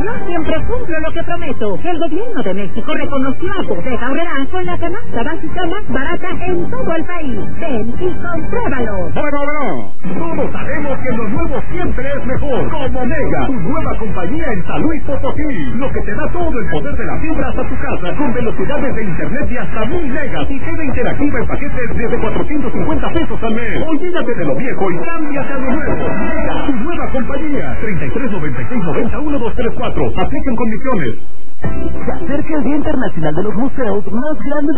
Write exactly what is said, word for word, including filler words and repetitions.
no siempre cumplo lo que prometo. El gobierno de México reconoció a Bodega Aurrerá con la canasta básica más barata en todo el país. Ven y compruébalo. Bodega Aurrerá. Todos sabemos que lo nuevo siempre es mejor. Como Mega, tu nueva compañía en San Luis Potosí. Lo que te da todo el poder de la fibra hasta tu casa, con velocidades de internet de hasta mil megas y queda interactiva en paquetes desde cuatrocientos cincuenta pesos al mes. Olvídate de lo viejo y cámbiate a lo nuevo. Mega, tu nueva compañía. treinta y tres noventa y seis noventa uno dos tres cuatro. Aplican condiciones. Se acerca el Día Internacional de los Museos más grande de